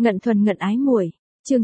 Ngận thuần ngận ái muội, chương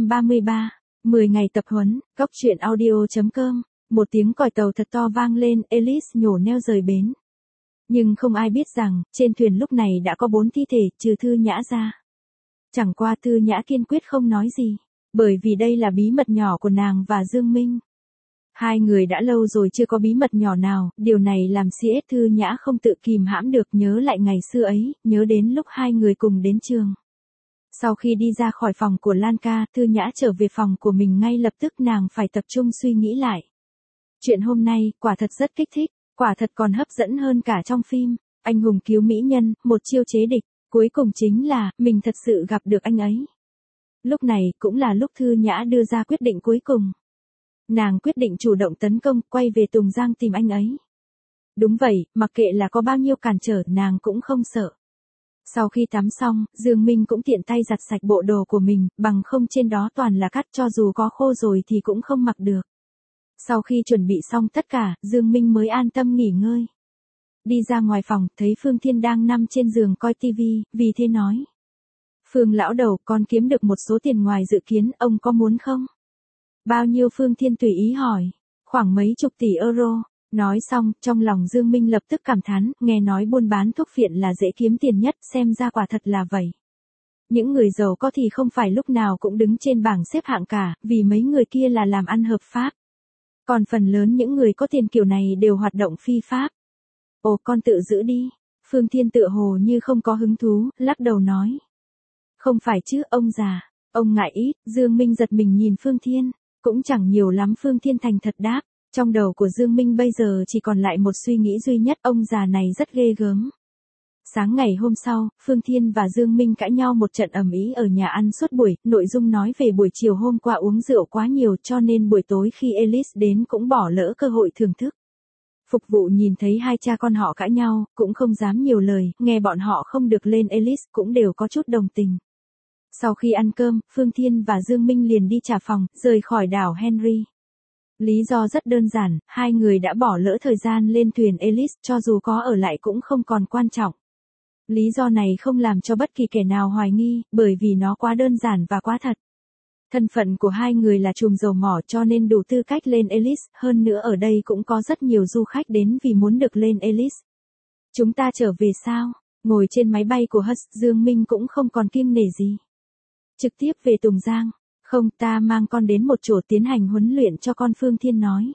633, 10 ngày tập huấn, góc truyện audio.com, một tiếng còi tàu thật to vang lên, Alice nhổ neo rời bến. Nhưng không ai biết rằng, trên thuyền lúc này đã có 4 thi thể, trừ Thư Nhã ra. Chẳng qua Thư Nhã kiên quyết không nói gì, bởi vì đây là bí mật nhỏ của nàng và Dương Minh. Hai người đã lâu rồi chưa có bí mật nhỏ nào, điều này làm CS Thư Nhã không tự kìm hãm được, nhớ lại ngày xưa ấy, nhớ đến lúc hai người cùng đến trường. Sau khi đi ra khỏi phòng của Lan Ca, Thư Nhã trở về phòng của mình ngay lập tức, nàng phải tập trung suy nghĩ lại. Chuyện hôm nay, quả thật rất kích thích, quả thật còn hấp dẫn hơn cả trong phim, anh hùng cứu mỹ nhân, một chiêu chế địch, cuối cùng chính là, mình thật sự gặp được anh ấy. Lúc này, cũng là lúc Thư Nhã đưa ra quyết định cuối cùng. Nàng quyết định chủ động tấn công, quay về Tùng Giang tìm anh ấy. Đúng vậy, mặc kệ là có bao nhiêu cản trở, nàng cũng không sợ. Sau khi tắm xong, Dương Minh cũng tiện tay giặt sạch bộ đồ của mình, bằng không trên đó toàn là cát, cho dù có khô rồi thì cũng không mặc được. Sau khi chuẩn bị xong tất cả, Dương Minh mới an tâm nghỉ ngơi. Đi ra ngoài phòng, thấy Phương Thiên đang nằm trên giường coi tivi, vì thế nói. Phương lão đầu, con kiếm được một số tiền ngoài dự kiến, ông có muốn không? Bao nhiêu? Phương Thiên tùy ý hỏi. Khoảng mấy chục tỷ euro. Nói xong, trong lòng Dương Minh lập tức cảm thán, nghe nói buôn bán thuốc phiện là dễ kiếm tiền nhất, xem ra quả thật là vậy. Những người giàu có thì không phải lúc nào cũng đứng trên bảng xếp hạng cả, vì mấy người kia là làm ăn hợp pháp. Còn phần lớn những người có tiền kiểu này đều hoạt động phi pháp. Ồ, con tự giữ đi. Phương Thiên tựa hồ như không có hứng thú, lắc đầu nói. Không phải chứ, ông già. Ông ngại ít. Dương Minh giật mình nhìn Phương Thiên. Cũng chẳng nhiều lắm. Phương Thiên thành thật đáp. Trong đầu của Dương Minh bây giờ chỉ còn lại một suy nghĩ duy nhất, ông già này rất ghê gớm. Sáng ngày hôm sau, Phương Thiên và Dương Minh cãi nhau một trận ầm ĩ ở nhà ăn suốt buổi, nội dung nói về buổi chiều hôm qua uống rượu quá nhiều cho nên buổi tối khi Alice đến cũng bỏ lỡ cơ hội thưởng thức. Phục vụ nhìn thấy hai cha con họ cãi nhau, cũng không dám nhiều lời, nghe bọn họ không được lên Alice cũng đều có chút đồng tình. Sau khi ăn cơm, Phương Thiên và Dương Minh liền đi trả phòng, rời khỏi đảo Henry. Lý do rất đơn giản, hai người đã bỏ lỡ thời gian lên thuyền Alice, cho dù có ở lại cũng không còn quan trọng. Lý do này không làm cho bất kỳ kẻ nào hoài nghi, bởi vì nó quá đơn giản và quá thật. Thân phận của hai người là trùm dầu mỏ cho nên đủ tư cách lên Alice, hơn nữa ở đây cũng có rất nhiều du khách đến vì muốn được lên Alice. Chúng ta trở về sao? Ngồi trên máy bay của Hus, Dương Minh cũng không còn kiêng nể gì. Trực tiếp về Tùng Giang. Không, ta mang con đến một chỗ tiến hành huấn luyện cho con. Phương Thiên nói.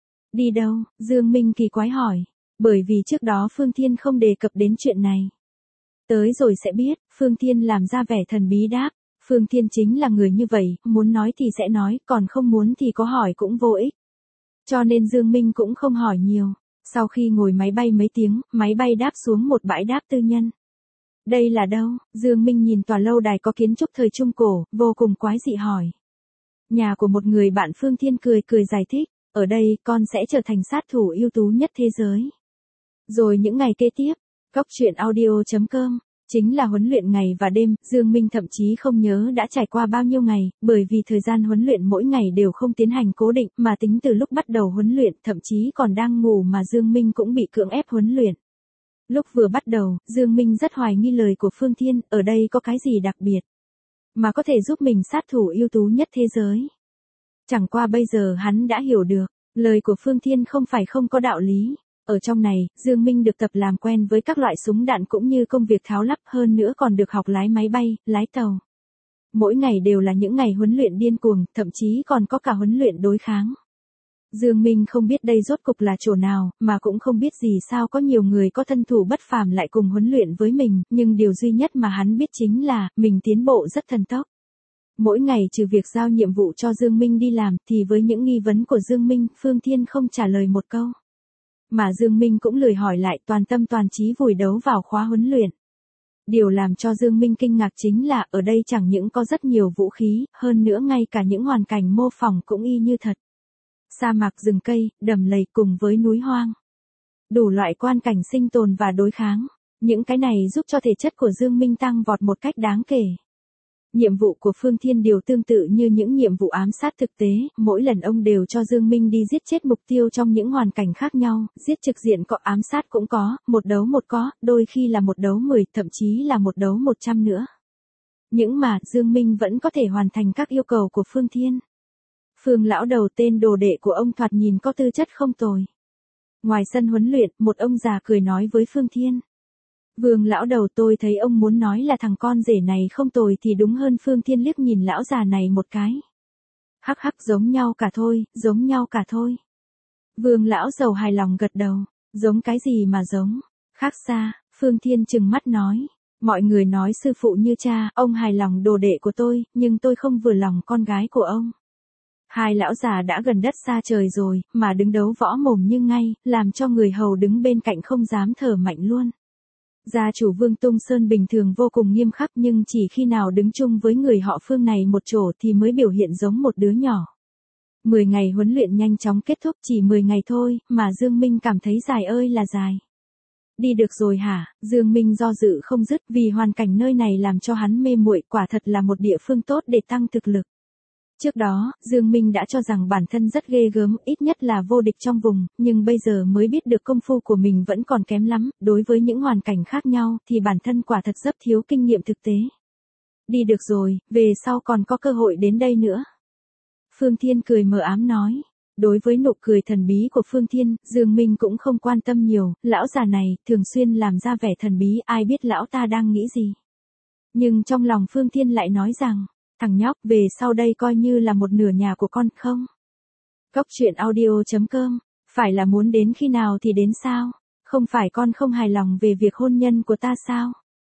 Đi đâu? Dương Minh kỳ quái hỏi. Bởi vì trước đó Phương Thiên không đề cập đến chuyện này. Tới rồi sẽ biết, Phương Thiên làm ra vẻ thần bí đáp. Phương Thiên chính là người như vậy, muốn nói thì sẽ nói, còn không muốn thì có hỏi cũng vô ích. Cho nên Dương Minh cũng không hỏi nhiều. Sau khi ngồi máy bay mấy tiếng, máy bay đáp xuống một bãi đáp tư nhân. Đây là đâu? Dương Minh nhìn tòa lâu đài có kiến trúc thời Trung Cổ, vô cùng quái dị hỏi. Nhà của một người bạn. Phương Thiên cười cười giải thích, ở đây con sẽ trở thành sát thủ ưu tú nhất thế giới. Rồi những ngày kế tiếp, góc truyện audio.com, chính là huấn luyện ngày và đêm, Dương Minh thậm chí không nhớ đã trải qua bao nhiêu ngày, bởi vì thời gian huấn luyện mỗi ngày đều không tiến hành cố định, mà tính từ lúc bắt đầu huấn luyện, thậm chí còn đang ngủ mà Dương Minh cũng bị cưỡng ép huấn luyện. Lúc vừa bắt đầu, Dương Minh rất hoài nghi lời của Phương Thiên, ở đây có cái gì đặc biệt mà có thể giúp mình sát thủ ưu tú nhất thế giới. Chẳng qua bây giờ hắn đã hiểu được, lời của Phương Thiên không phải không có đạo lý. Ở trong này, Dương Minh được tập làm quen với các loại súng đạn cũng như công việc tháo lắp, hơn nữa còn được học lái máy bay, lái tàu. Mỗi ngày đều là những ngày huấn luyện điên cuồng, thậm chí còn có cả huấn luyện đối kháng. Dương Minh không biết đây rốt cục là chỗ nào, mà cũng không biết gì sao có nhiều người có thân thủ bất phàm lại cùng huấn luyện với mình, nhưng điều duy nhất mà hắn biết chính là, mình tiến bộ rất thần tốc. Mỗi ngày trừ việc giao nhiệm vụ cho Dương Minh đi làm, thì với những nghi vấn của Dương Minh, Phương Thiên không trả lời một câu. Mà Dương Minh cũng lười hỏi lại, toàn tâm toàn trí vùi đấu vào khóa huấn luyện. Điều làm cho Dương Minh kinh ngạc chính là, ở đây chẳng những có rất nhiều vũ khí, hơn nữa ngay cả những hoàn cảnh mô phỏng cũng y như thật. Sa mạc, rừng cây, đầm lầy cùng với núi hoang. Đủ loại quan cảnh sinh tồn và đối kháng. Những cái này giúp cho thể chất của Dương Minh tăng vọt một cách đáng kể. Nhiệm vụ của Phương Thiên đều tương tự như những nhiệm vụ ám sát thực tế, mỗi lần ông đều cho Dương Minh đi giết chết mục tiêu trong những hoàn cảnh khác nhau, giết trực diện có, ám sát cũng có, một đấu một có, đôi khi là một đấu 10, thậm chí là một đấu 100 nữa. Nhưng mà Dương Minh vẫn có thể hoàn thành các yêu cầu của Phương Thiên. Phương lão đầu tên đồ đệ của ông thoạt nhìn có tư chất không tồi. Ngoài sân huấn luyện, một ông già cười nói với Phương Thiên. Vương lão đầu, tôi thấy ông muốn nói là thằng con rể này không tồi thì đúng hơn. Phương Thiên liếc nhìn lão già này một cái. Hắc hắc, giống nhau cả thôi, giống nhau cả thôi. Vương lão giàu hài lòng gật đầu. Giống cái gì mà giống? Khác xa. Phương Thiên trừng mắt nói. Mọi người nói sư phụ như cha, ông hài lòng đồ đệ của tôi, nhưng tôi không vừa lòng con gái của ông. Hai lão già đã gần đất xa trời rồi, mà đứng đấu võ mồm như ngay, làm cho người hầu đứng bên cạnh không dám thở mạnh luôn. Gia chủ Vương Tung Sơn bình thường vô cùng nghiêm khắc, nhưng chỉ khi nào đứng chung với người họ Phương này một chỗ thì mới biểu hiện giống một đứa nhỏ. 10 ngày huấn luyện nhanh chóng kết thúc, chỉ 10 ngày thôi, mà Dương Minh cảm thấy dài ơi là dài. Đi được rồi hả? Dương Minh do dự không dứt, vì hoàn cảnh nơi này làm cho hắn mê muội, quả thật là một địa phương tốt để tăng thực lực. Trước đó, Dương Minh đã cho rằng bản thân rất ghê gớm, ít nhất là vô địch trong vùng, nhưng bây giờ mới biết được công phu của mình vẫn còn kém lắm, đối với những hoàn cảnh khác nhau thì bản thân quả thật rất thiếu kinh nghiệm thực tế. Đi được rồi, về sau còn có cơ hội đến đây nữa. Phương Thiên cười mờ ám nói. Đối với nụ cười thần bí của Phương Thiên, Dương Minh cũng không quan tâm nhiều, lão già này thường xuyên làm ra vẻ thần bí, ai biết lão ta đang nghĩ gì. Nhưng trong lòng Phương Thiên lại nói rằng, thằng nhóc, về sau đây coi như là một nửa nhà của con không? Cốc truyện audio.com, phải là muốn đến khi nào thì đến sao? Không phải con không hài lòng về việc hôn nhân của ta sao?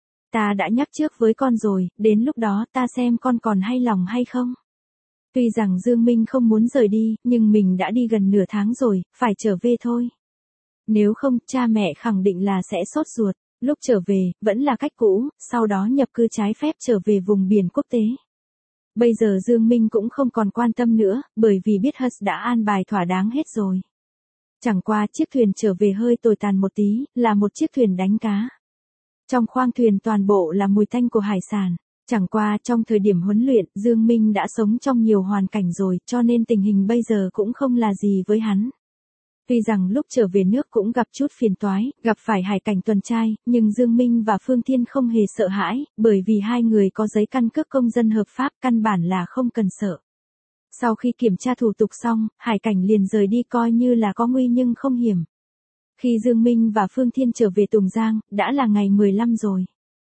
Ta đã nhắc trước với con rồi, đến lúc đó ta xem con còn hay lòng hay không? Tuy rằng Dương Minh không muốn rời đi, nhưng mình đã đi gần nửa tháng rồi, phải trở về thôi. Nếu không, cha mẹ khẳng định là sẽ sốt ruột. Lúc trở về, vẫn là cách cũ, sau đó nhập cư trái phép trở về vùng biển quốc tế. Bây giờ Dương Minh cũng không còn quan tâm nữa, bởi vì biết Hus đã an bài thỏa đáng hết rồi. Chẳng qua chiếc thuyền trở về hơi tồi tàn một tí, là một chiếc thuyền đánh cá. Trong khoang thuyền toàn bộ là mùi tanh của hải sản. Chẳng qua trong thời điểm huấn luyện, Dương Minh đã sống trong nhiều hoàn cảnh rồi, cho nên tình hình bây giờ cũng không là gì với hắn. Tuy rằng lúc trở về nước cũng gặp chút phiền toái, gặp phải hải cảnh tuần trai, nhưng Dương Minh và Phương Thiên không hề sợ hãi, bởi vì hai người có giấy căn cước công dân hợp pháp, căn bản là không cần sợ. Sau khi kiểm tra thủ tục xong, hải cảnh liền rời đi, coi như là có nguy nhưng không hiểm. Khi Dương Minh và Phương Thiên trở về Tùng Giang, đã là ngày 15 rồi.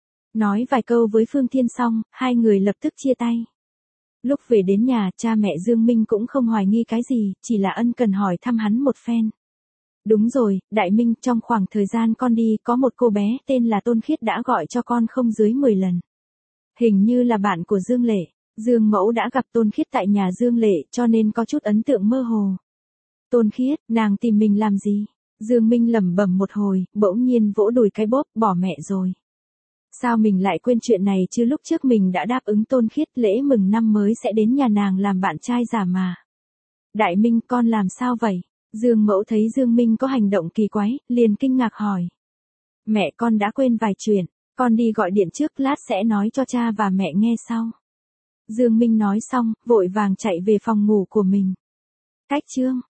Nói vài câu với Phương Thiên xong, hai người lập tức chia tay. Lúc về đến nhà, cha mẹ Dương Minh cũng không hoài nghi cái gì, chỉ là ân cần hỏi thăm hắn một phen. Đúng rồi, Đại Minh, trong khoảng thời gian con đi, có một cô bé tên là Tôn Khiết đã gọi cho con không dưới 10 lần. Hình như là bạn của Dương Lệ. Dương Mẫu đã gặp Tôn Khiết tại nhà Dương Lệ, cho nên có chút ấn tượng mơ hồ. Tôn Khiết, nàng tìm mình làm gì? Dương Minh lẩm bẩm một hồi, bỗng nhiên vỗ đùi cái bốp, bỏ mẹ rồi. Sao mình lại quên chuyện này chứ, lúc trước mình đã đáp ứng Tôn Khiết lễ mừng năm mới sẽ đến nhà nàng làm bạn trai giả mà. Đại Minh, con làm sao vậy? Dương Mẫu thấy Dương Minh có hành động kỳ quái, liền kinh ngạc hỏi. Mẹ con đã quên vài chuyện, con đi gọi điện trước, lát sẽ nói cho cha và mẹ nghe sau. Dương Minh nói xong, vội vàng chạy về phòng ngủ của mình. Cách chương